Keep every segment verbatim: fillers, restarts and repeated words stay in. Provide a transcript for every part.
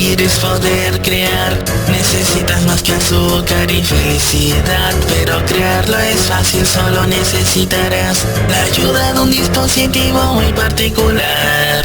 quieres poder crear, necesitas más que azúcar y felicidad. Pero crearlo es fácil, solo necesitarás la ayuda de un dispositivo muy particular.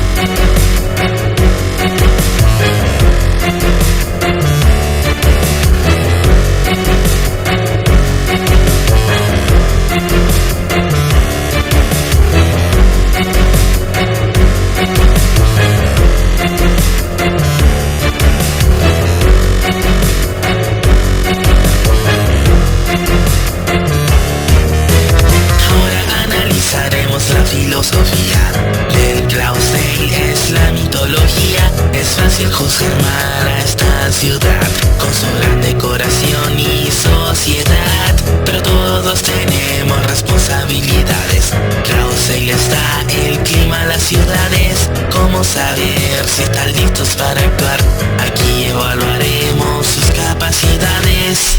La filosofía del Clausel es la mitología. Es fácil juzgar mal a esta ciudad con su gran decoración y sociedad, pero todos tenemos responsabilidades. Clausel está el clima, las ciudades. ¿Cómo saber si están listos para actuar? Aquí evaluaremos sus capacidades.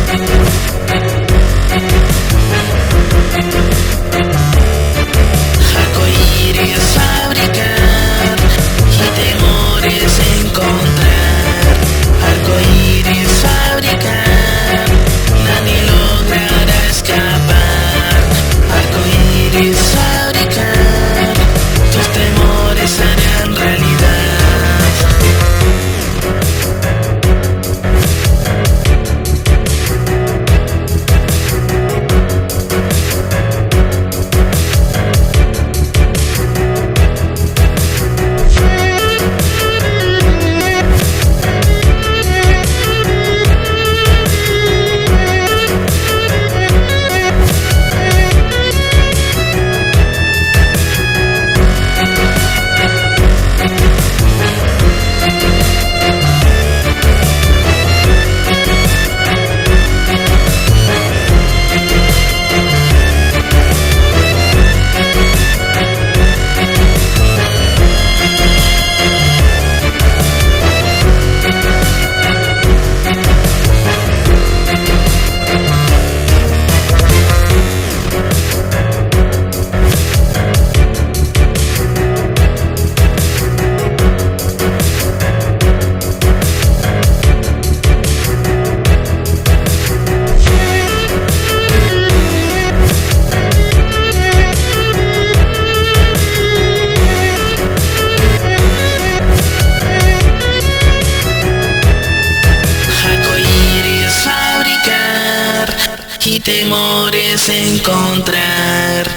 Y temores encontrar,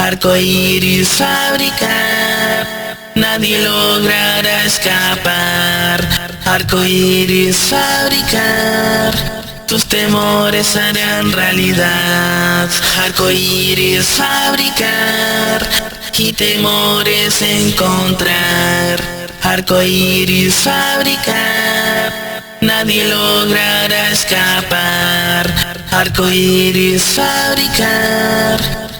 arcoíris fabricar, nadie logrará escapar. Arcoíris fabricar, tus temores harán realidad. Arcoíris fabricar y temores encontrar. Arcoíris fabricar, nadie logrará escapar. Arcoíris fabricar.